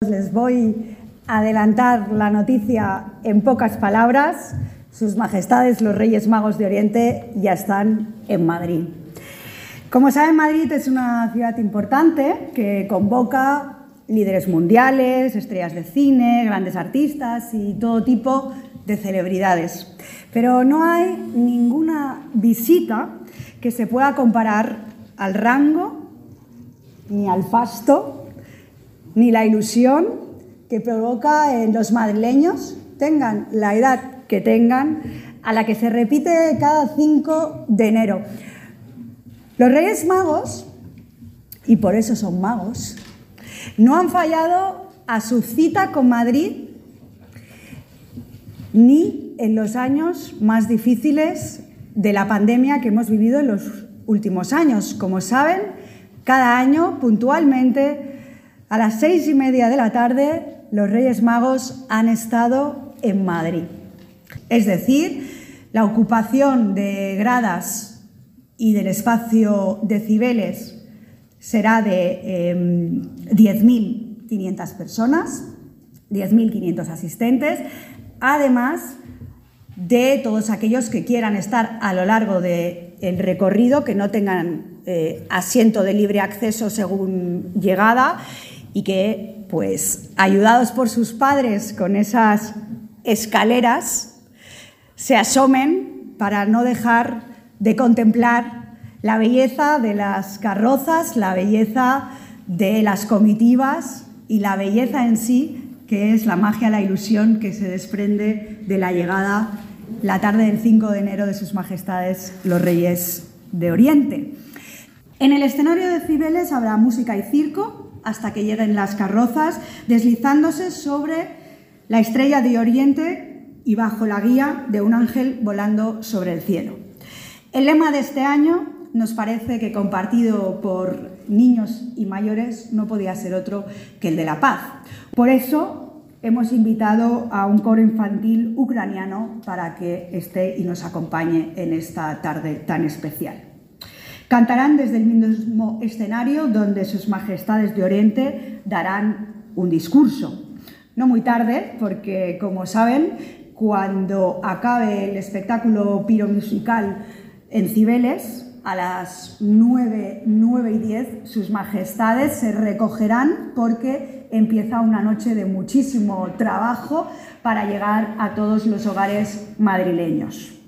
pues les voy a adelantar la noticia en pocas palabras. Sus Majestades los Reyes Magos de Oriente ya están en Madrid. Como saben, Madrid es una ciudad importante que convoca líderes mundiales, estrellas de cine, grandes artistas y todo tipo de celebridades. Pero no hay ninguna visita que se pueda comparar al rango, ni al fasto, ni la ilusión que provoca en los madrileños, tengan la edad que tengan, a la que se repite cada 5 de enero. Los Reyes Magos, y por eso son magos, no han fallado a su cita con Madrid ni en los años más difíciles de la pandemia que hemos vivido en los últimos años. Como saben, cada año, puntualmente, a las 6:30 de la tarde, los Reyes Magos han estado en Madrid. Es decir, la ocupación de gradas y del espacio de Cibeles será de 10.500 personas, 10.500 asistentes, además de todos aquellos que quieran estar a lo largo del recorrido, que no tengan asiento de libre acceso según llegada y que, pues, ayudados por sus padres con esas escaleras, se asomen para no dejar de contemplar la belleza de las carrozas, la belleza de las comitivas y la belleza en sí, que es la magia, la ilusión que se desprende de la llegada la tarde del 5 de enero de Sus Majestades los Reyes de Oriente. En el escenario de Cibeles habrá música y circo hasta que lleguen las carrozas, deslizándose sobre la estrella de Oriente y bajo la guía de un ángel volando sobre el cielo. El lema de este año nos parece que, compartido por niños y mayores, no podía ser otro que el de la paz. Por eso hemos invitado a un coro infantil ucraniano para que esté y nos acompañe en esta tarde tan especial. Cantarán desde el mismo escenario donde Sus Majestades de Oriente darán un discurso. No muy tarde, porque, como saben, cuando acabe el espectáculo piromusical en Cibeles, a las 9:10, Sus Majestades se recogerán porque empieza una noche de muchísimo trabajo para llegar a todos los hogares madrileños.